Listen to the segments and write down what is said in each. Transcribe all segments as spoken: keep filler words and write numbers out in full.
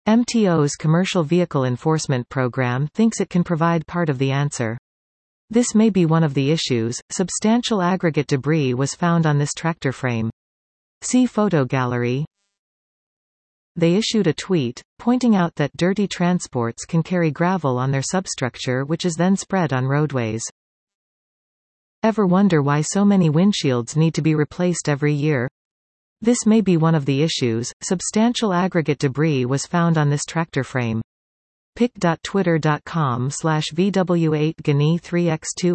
M T O's Commercial Vehicle Enforcement Program thinks it can provide part of the answer. This may be one of the issues. Substantial aggregate debris was found on this tractor frame. See photo gallery. They issued a tweet, pointing out that dirty transports can carry gravel on their substructure, which is then spread on roadways. Ever wonder why so many windshields need to be replaced every year? This may be one of the issues. Substantial aggregate debris was found on this tractor frame. pic dot twitter dot com slash V W eight G N I three by two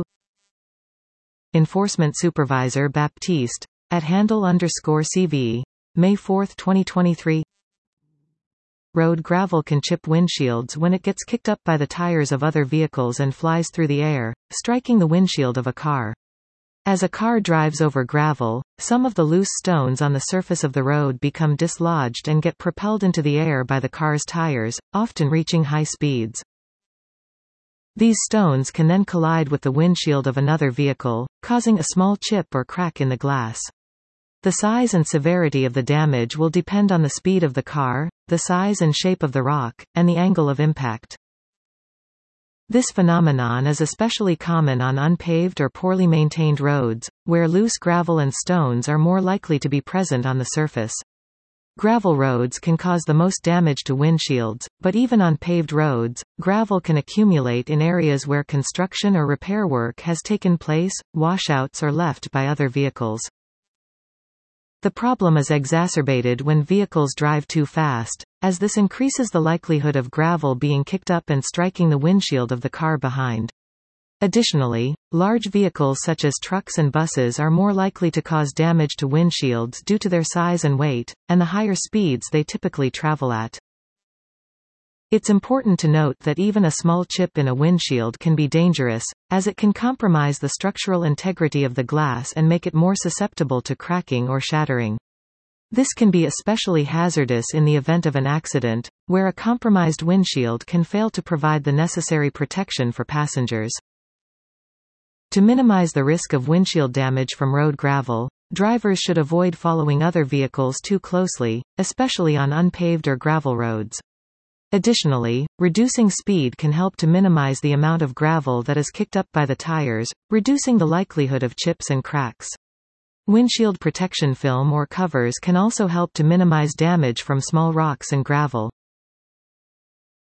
Enforcement Supervisor Baptiste, at handle underscore C V, May fourth twenty twenty-three. Road gravel can chip windshields when it gets kicked up by the tires of other vehicles and flies through the air, striking the windshield of a car. As a car drives over gravel, some of the loose stones on the surface of the road become dislodged and get propelled into the air by the car's tires, often reaching high speeds. These stones can then collide with the windshield of another vehicle, causing a small chip or crack in the glass. The size and severity of the damage will depend on the speed of the car, the size and shape of the rock, and the angle of impact. This phenomenon is especially common on unpaved or poorly maintained roads, where loose gravel and stones are more likely to be present on the surface. Gravel roads can cause the most damage to windshields, but even on paved roads, gravel can accumulate in areas where construction or repair work has taken place, washouts or left by other vehicles. The problem is exacerbated when vehicles drive too fast, as this increases the likelihood of gravel being kicked up and striking the windshield of the car behind. Additionally, large vehicles such as trucks and buses are more likely to cause damage to windshields due to their size and weight, and the higher speeds they typically travel at. It's important to note that even a small chip in a windshield can be dangerous, as it can compromise the structural integrity of the glass and make it more susceptible to cracking or shattering. This can be especially hazardous in the event of an accident, where a compromised windshield can fail to provide the necessary protection for passengers. To minimize the risk of windshield damage from road gravel, drivers should avoid following other vehicles too closely, especially on unpaved or gravel roads. Additionally, reducing speed can help to minimize the amount of gravel that is kicked up by the tires, reducing the likelihood of chips and cracks. Windshield protection film or covers can also help to minimize damage from small rocks and gravel.